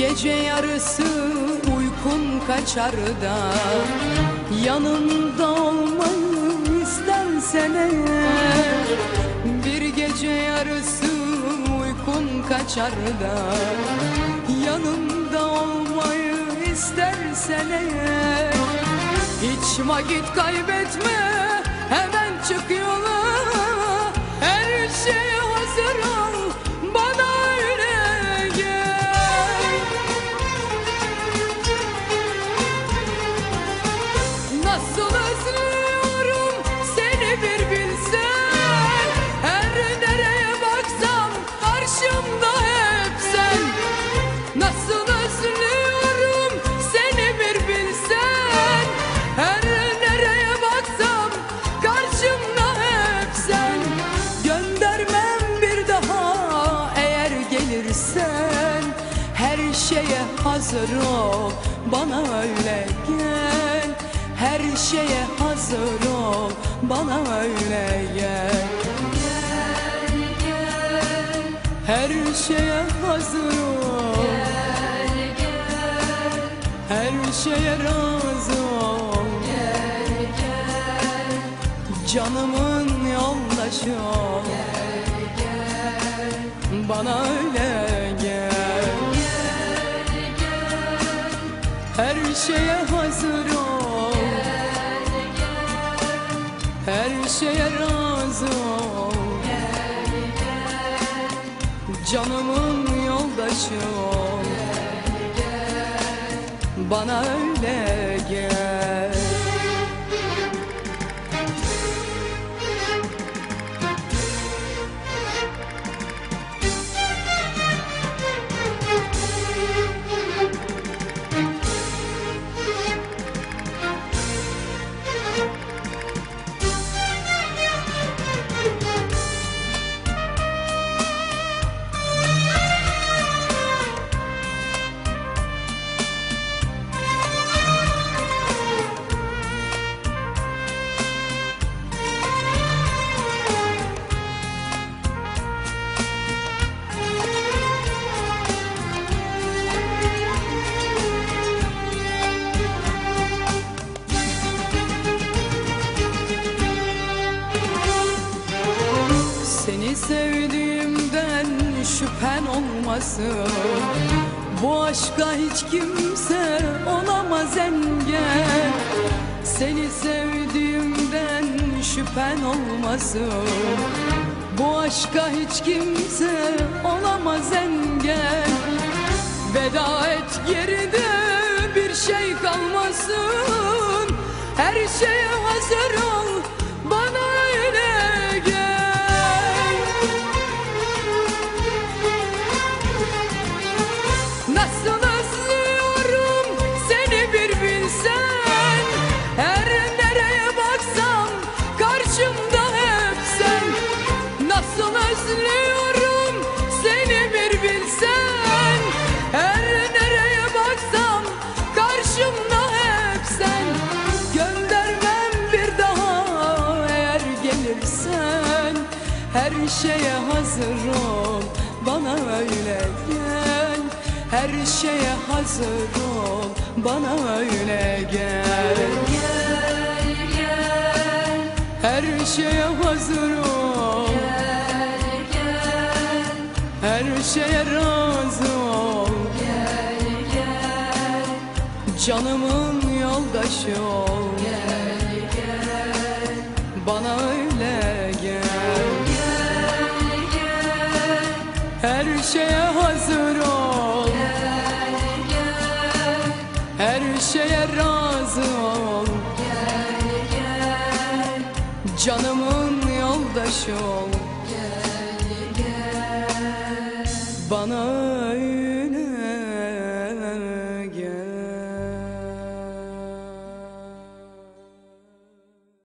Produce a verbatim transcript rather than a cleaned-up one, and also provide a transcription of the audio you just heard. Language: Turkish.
gece yarısı uykun kaçar da yanımda olmayı istersen eğer, bir gece yarısı uykun kaçar da yanımda olmayı istersen eğer, hiç vakit kaybetme, hemen çık yola, her şey hazır ol, bana öyle gel. Nasıl özlüyorum seni bir bilsen, her nereye baksam karşımda hep sen. Nasıl özlüyorum seni bir bilsen, her nereye baksam karşımda hep sen. Göndermem bir daha eğer gelirsen, her şeye hazır ol, bana öyle gel. Her şeye hazır ol, bana öyle gel. Gel gel, Her şeye hazır ol, gel gel, her şeye razı ol. gel gel, Canımın yoldaşı ol, gel gel, bana öyle gel. gel gel, Her şeye hazır ol, her şeye razı ol. Canımın yoldaşı ol, bana öyle gel. Seni sevdiğimden şüphen olmasın, bu aşka hiç kimse olamaz engel. Seni sevdiğimden şüphen olmasın, bu aşka hiç kimse olamaz engel. Veda et geride, bir şey kalmasın, her şeye hazır ol, bana öyle gel. Nasıl özlüyorum seni bir bilsen, her nereye baksam karşımda hep sen. Nasıl özlüyorum seni bir bilsen, her nereye baksam karşımda hep sen. Göndermem bir daha eğer gelirsen, her şeye hazır ol, bana öyle gel. Her şeye hazır ol, bana öyle gel. gel gel, Her şeye hazır ol, gel gel, her şeye razı ol. gel gel, Canımın yoldaşı ol, gel gel, bana öyle gel. gel gel, Her şeye hazır ol, gel gel, her şeye razı ol. gel gel, Canımın yoldaşı ol, gel gel. bana öyle